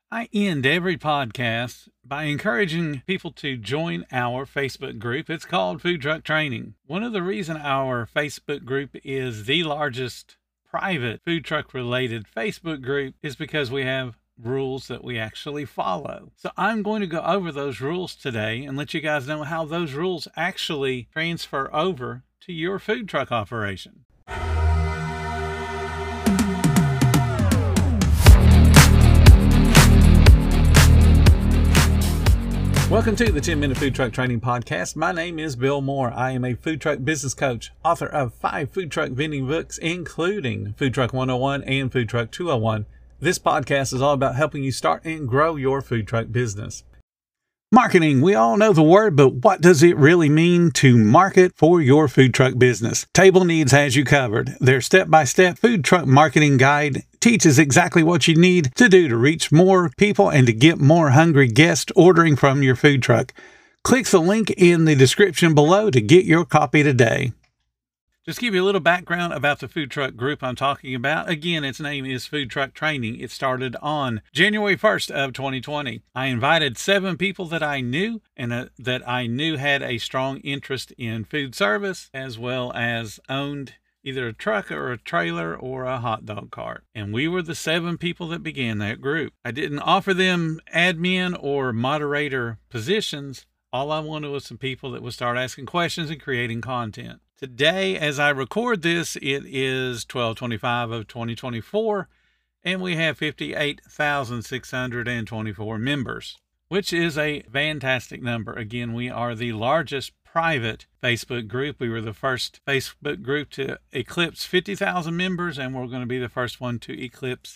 I end every podcast by encouraging people to join our Facebook group. It's called Food Truck Training. One of the reasons our Facebook group is the largest private food truck related Facebook group is because we have rules that we actually follow. So I'm going to go over those rules today and let you guys know how those rules actually transfer over to your food truck operation. Welcome to the 10-Minute Food Truck Training Podcast. My name is Bill Moore. I am a food truck business coach, author of 5 food truck vending books, including Food Truck 101 and Food Truck 201. This podcast is all about helping you start and grow your food truck business. Marketing. We all know the word, but what does it really mean to market for your food truck business? Table Needs has you covered. Their step-by-step food truck marketing guide teaches exactly what you need to do to reach more people and to get more hungry guests ordering from your food truck. Click the link in the description below to get your copy today. Just to give you a little background about the food truck group I'm talking about. Again, its name is Food Truck Training. It started on January 1st of 2020. I invited 7 people that I knew and that I knew had a strong interest in food service, as well as owned either a truck or a trailer or a hot dog cart. And we were the 7 people that began that group. I didn't offer them admin or moderator positions. All I wanted was some people that would start asking questions and creating content. Today, as I record this, it is 12/25 of 2024, and we have 58,624 members, which is a fantastic number. Again, we are the largest private Facebook group. We were the first Facebook group to eclipse 50,000 members, and we're going to be the first one to eclipse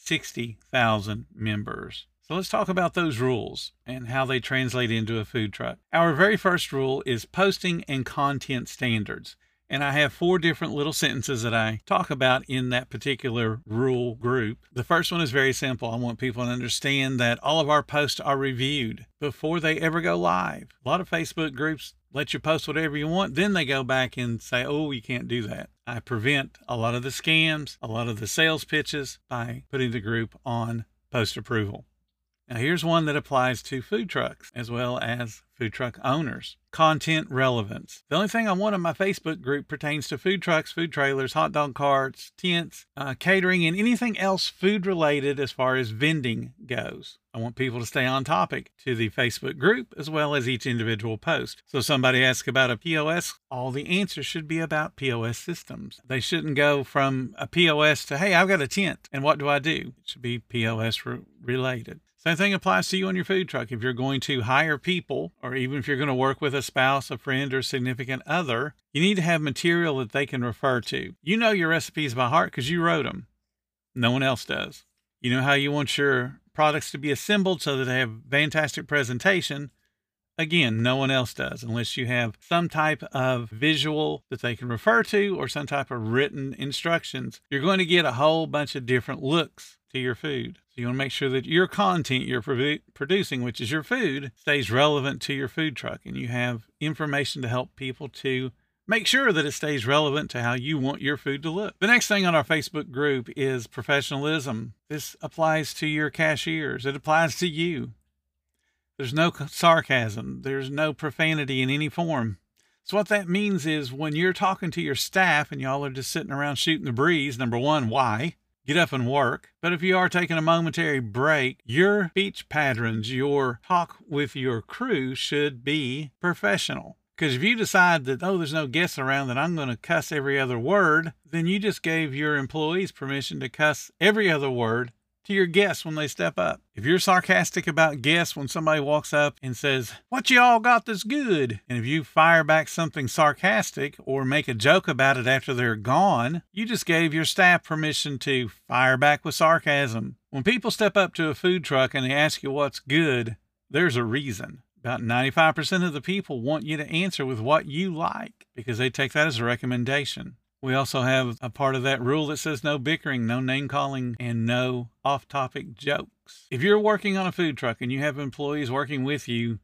60,000 members. So let's talk about those rules and how they translate into a food truck. Our very first rule is posting and content standards. And I have 4 different little sentences that I talk about in that particular rule group. The first one is very simple. I want people to understand that all of our posts are reviewed before they ever go live. A lot of Facebook groups let you post whatever you want. Then they go back and say, oh, you can't do that. I prevent a lot of the scams, a lot of the sales pitches by putting the group on post approval. Now, here's one that applies to food trucks as well as food truck owners. Content relevance. The only thing I want in my Facebook group pertains to food trucks, food trailers, hot dog carts, tents, catering, and anything else food related as far as vending goes. I want people to stay on topic to the Facebook group as well as each individual post. So somebody asks about a POS, all the answers should be about POS systems. They shouldn't go from a POS to, hey, I've got a tent, and what do? It should be POS related. Same thing applies to you on your food truck. If you're going to hire people, or even if you're going to work with a spouse, a friend, or significant other, you need to have material that they can refer to. You know your recipes by heart because you wrote them. No one else does. You know how you want your products to be assembled so that they have fantastic presentation. Again, no one else does unless you have some type of visual that they can refer to or some type of written instructions. You're going to get a whole bunch of different looks to your food. So you want to make sure that your content you're producing, which is your food, stays relevant to your food truck, and you have information to help people to make sure that it stays relevant to how you want your food to look. The next thing on our Facebook group is professionalism. This applies to your cashiers. It applies to you. There's no sarcasm. There's no profanity in any form. So what that means is when you're talking to your staff and y'all are just sitting around shooting the breeze, number one, why? Get up and work. But if you are taking a momentary break, your speech patterns, your talk with your crew should be professional. Because if you decide that, oh, there's no guests around, that I'm going to cuss every other word, then you just gave your employees permission to cuss every other word to your guests when they step up. If you're sarcastic about guests when somebody walks up and says, what you all got that's good? And if you fire back something sarcastic or make a joke about it after they're gone, you just gave your staff permission to fire back with sarcasm. When people step up to a food truck and they ask you what's good, there's a reason. About 95% of the people want you to answer with what you like because they take that as a recommendation. We also have a part of that rule that says no bickering, no name calling, and no off-topic jokes. If you're working on a food truck and you have employees working with you,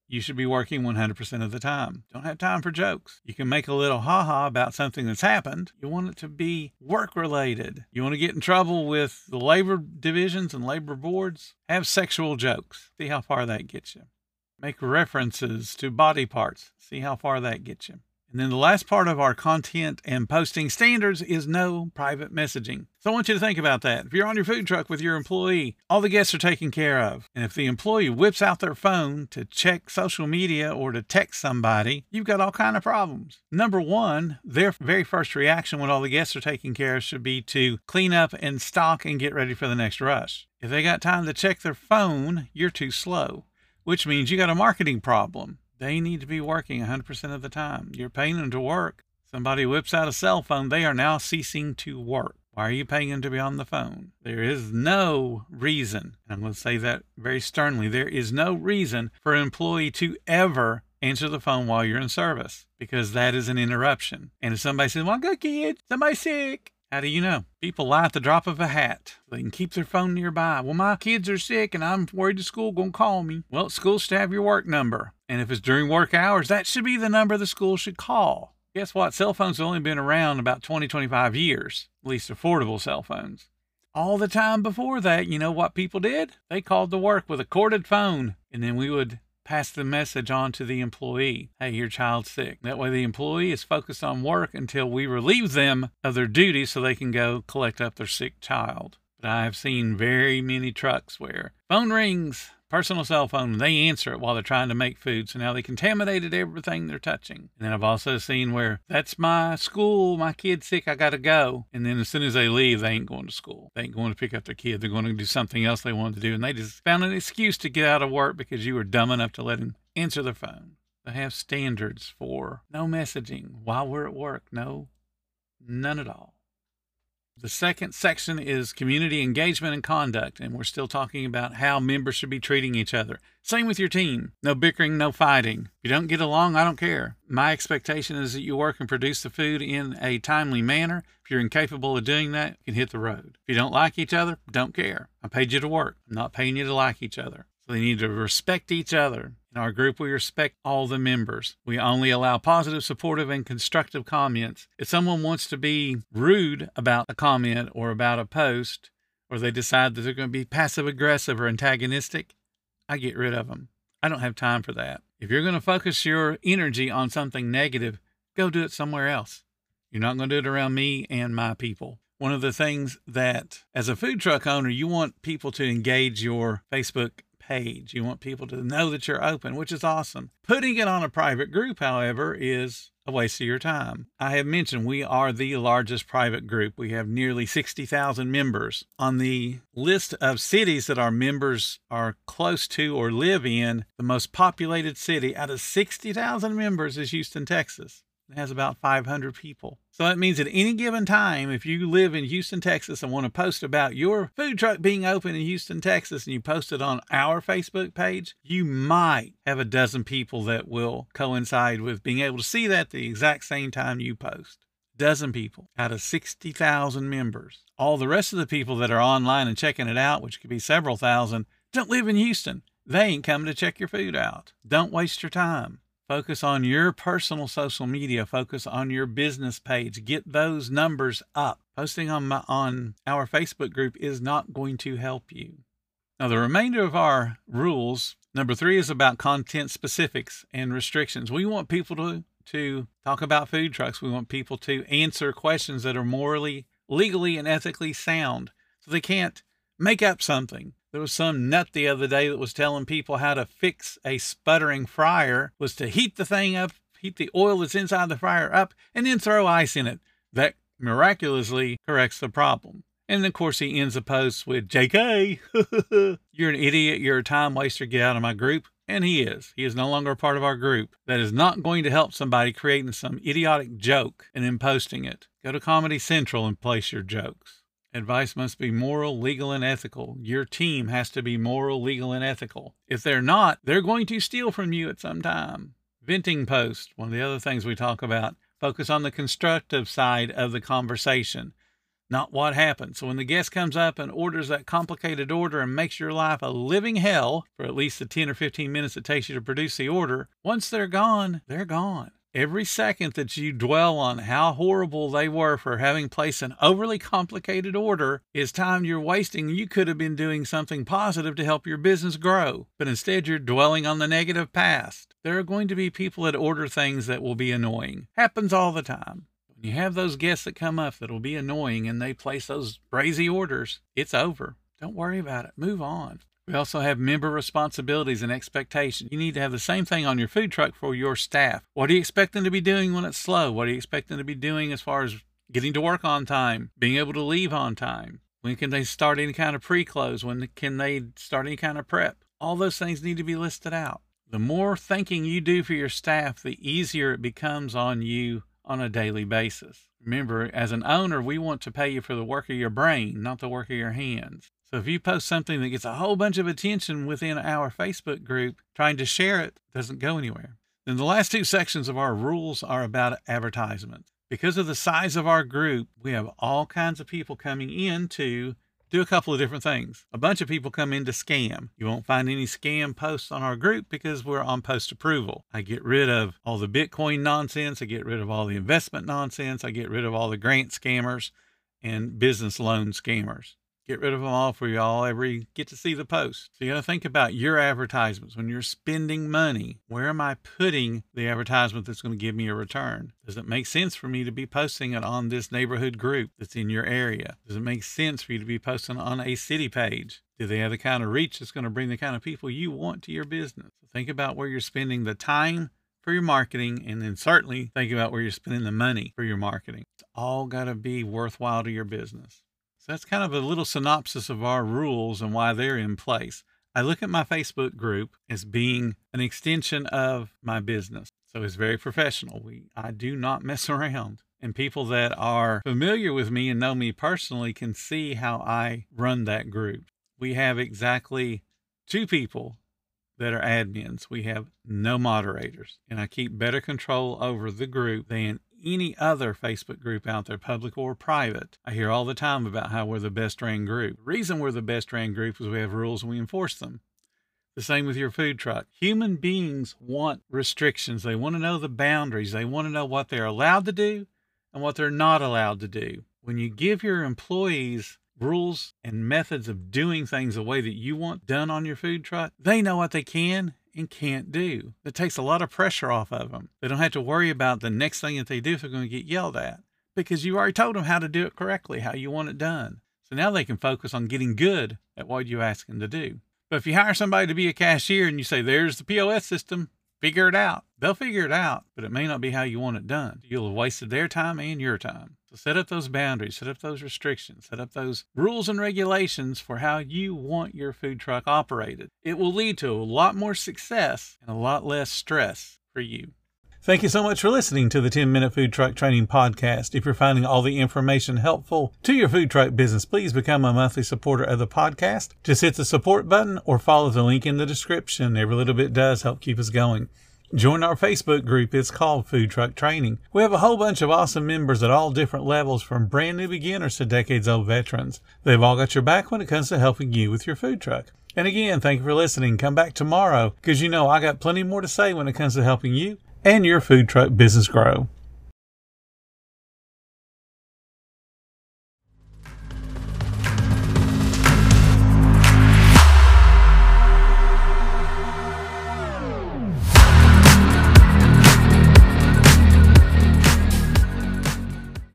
You should be working 100% of the time. Don't have time for jokes. You can make a little ha-ha about something that's happened. You want it to be work-related. You want to get in trouble with the labor divisions and labor boards? Have sexual jokes. See how far that gets you. Make references to body parts. See how far that gets you. And then the last part of our content and posting standards is no private messaging. So I want you to think about that. If you're on your food truck with your employee, all the guests are taken care of. And if the employee whips out their phone to check social media or to text somebody, you've got all kinds of problems. Number one, their very first reaction when all the guests are taken care of should be to clean up and stock and get ready for the next rush. If they got time to check their phone, you're too slow, which means you got a marketing problem. They need to be working 100% of the time. You're paying them to work. Somebody whips out a cell phone, they are now ceasing to work. Why are you paying them to be on the phone? There is no reason, and I'm going to say that very sternly, there is no reason for an employee to ever answer the phone while you're in service, because that is an interruption. And if somebody says, well, go kid, somebody's sick. How do you know? People lie at the drop of a hat. They can keep their phone nearby. Well, my kids are sick and I'm worried the school going to call me. Well, school should have your work number. And if it's during work hours, that should be the number the school should call. Guess what? Cell phones have only been around about 20, 25 years, at least affordable cell phones. All the time before that, you know what people did? They called to work with a corded phone, and then we would pass the message on to the employee. Hey, your child's sick. That way the employee is focused on work until we relieve them of their duties so they can go collect up their sick child. But I have seen very many trucks where phone rings, personal cell phone, and they answer it while they're trying to make food. So now they contaminated everything they're touching. And then I've also seen where that's my school, my kid's sick, I got to go. And then as soon as they leave, they ain't going to school. They ain't going to pick up their kid. They're going to do something else they wanted to do. And they just found an excuse to get out of work because you were dumb enough to let them answer their phone. They have standards for no messaging while we're at work. No, none at all. The second section is community engagement and conduct, and we're still talking about how members should be treating each other. Same with your team. No bickering, no fighting. If you don't get along, I don't care. My expectation is that you work and produce the food in a timely manner. If you're incapable of doing that, you can hit the road. If you don't like each other, don't care. I paid you to work. I'm not paying you to like each other. So they need to respect each other. In our group, we respect all the members. We only allow positive, supportive, and constructive comments. If someone wants to be rude about a comment or about a post, or they decide that they're going to be passive-aggressive or antagonistic, I get rid of them. I don't have time for that. If you're going to focus your energy on something negative, go do it somewhere else. You're not going to do it around me and my people. One of the things that, as a food truck owner, you want people to engage your Facebook page. You want people to know that you're open, which is awesome. Putting it on a private group, however, is a waste of your time. I have mentioned we are the largest private group. We have nearly 60,000 members. On the list of cities that our members are close to or live in, the most populated city out of 60,000 members is Houston, Texas. It has about 500 people. So that means at any given time, if you live in Houston, Texas and want to post about your food truck being open in Houston, Texas, and you post it on our Facebook page, you might have a dozen people that will coincide with being able to see that the exact same time you post. Dozen people out of 60,000 members. All the rest of the people that are online and checking it out, which could be several thousand, don't live in Houston. They ain't coming to check your food out. Don't waste your time. Focus on your personal social media. Focus on your business page. Get those numbers up. Posting on our Facebook group is not going to help you. Now, the remainder of our rules, number 3 is about content specifics and restrictions. We want people to talk about food trucks. We want people to answer questions that are morally, legally, and ethically sound. So they can't make up something. There was some nut the other day that was telling people how to fix a sputtering fryer was to heat the thing up, heat the oil that's inside the fryer up, and then throw ice in it. That miraculously corrects the problem. And of course, he ends the post with, JK, you're an idiot, you're a time waster, get out of my group. And he is. He is no longer a part of our group. That is not going to help somebody creating some idiotic joke and then posting it. Go to Comedy Central and place your jokes. Advice must be moral, legal, and ethical. Your team has to be moral, legal, and ethical. If they're not, they're going to steal from you at some time. Venting post, one of the other things we talk about, focus on the constructive side of the conversation. not what happened. So when the guest comes up and orders that complicated order and makes your life a living hell for at least the 10 or 15 minutes it takes you to produce the order, once they're gone, they're gone. Every second that you dwell on how horrible they were for having placed an overly complicated order is time you're wasting. You could have been doing something positive to help your business grow, but instead you're dwelling on the negative past. There are going to be people that order things that will be annoying. Happens all the time. When you have those guests that come up that will be annoying and they place those crazy orders, it's over. Don't worry about it. Move on. We also have member responsibilities and expectations. You need to have the same thing on your food truck for your staff. What do you expect them to be doing when it's slow? What do you expect them to be doing as far as getting to work on time, being able to leave on time? When can they start any kind of pre-close? When can they start any kind of prep? All those things need to be listed out. The more thinking you do for your staff, the easier it becomes on you on a daily basis. Remember, as an owner, we want to pay you for the work of your brain, not the work of your hands. So if you post something that gets a whole bunch of attention within our Facebook group, trying to share it doesn't go anywhere. Then the last two sections of our rules are about advertisements. Because of the size of our group, we have all kinds of people coming in to do a couple of different things. A bunch of people come in to scam. You won't find any scam posts on our group because we're on post approval. I get rid of all the Bitcoin nonsense. I get rid of all the investment nonsense. I get rid of all the grant scammers and business loan scammers. Get rid of them all for y'all ever get to see the post. So you got to think about your advertisements. When you're spending money, where am I putting the advertisement that's going to give me a return? Does it make sense for me to be posting it on this neighborhood group that's in your area? Does it make sense for you to be posting on a city page? Do they have the kind of reach that's going to bring the kind of people you want to your business? So think about where you're spending the time for your marketing, and then certainly think about where you're spending the money for your marketing. It's all got to be worthwhile to your business. That's kind of a little synopsis of our rules and why they're in place. I look at my Facebook group as being an extension of my business. So it's very professional. I do not mess around. And people that are familiar with me and know me personally can see how I run that group. We have exactly 2 people that are admins. We have no moderators. And I keep better control over the group than any other Facebook group out there, public or private. I hear all the time about how we're the best ran group. The reason we're the best ran group is we have rules and we enforce them. The same with your food truck. Human beings want restrictions. They want to know the boundaries. They want to know what they're allowed to do and what they're not allowed to do. When you give your employees rules and methods of doing things the way that you want done on your food truck, they know what they can and can't do. It takes a lot of pressure off of them. They don't have to worry about the next thing that they do if they're going to get yelled at, because you already told them how to do it correctly, how you want it done. So now they can focus on getting good at what you ask them to do. But if you hire somebody to be a cashier and you say, there's the POS system, figure it out. They'll figure it out, but it may not be how you want it done. You'll have wasted their time and your time. So set up those boundaries, set up those restrictions, set up those rules and regulations for how you want your food truck operated. It will lead to a lot more success and a lot less stress for you. Thank you so much for listening to the 10-Minute Food Truck Training Podcast. If you're finding all the information helpful to your food truck business, please become a monthly supporter of the podcast. Just hit the support button or follow the link in the description. Every little bit does help keep us going. Join our Facebook group. It's called Food Truck Training. We have a whole bunch of awesome members at all different levels, from brand new beginners to decades-old veterans. They've all got your back when it comes to helping you with your food truck. And again, thank you for listening. Come back tomorrow, because you know I got plenty more to say when it comes to helping you and your food truck business grow.